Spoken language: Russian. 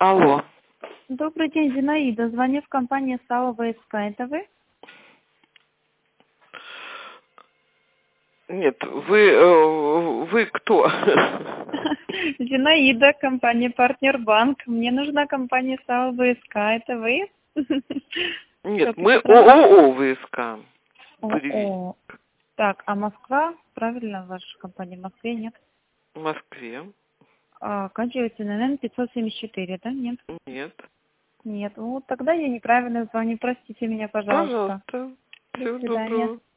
Алло. Добрый день, Зинаида. Звоню в компанию САО ВСК. Это вы? Нет, вы кто? Зинаида, компания Партнербанк. Мне нужна компания САО ВСК. Это вы? Нет, мы ООО ВСК. ООО. Так, а Москва? Правильно, ваша компания в Москве, нет? В Москве. Оканчивается на НН 574, да? Нет? Нет. Нет. Ну, тогда я неправильно звоню. Простите меня, пожалуйста. Пожалуйста. До Всего свидания. доброго.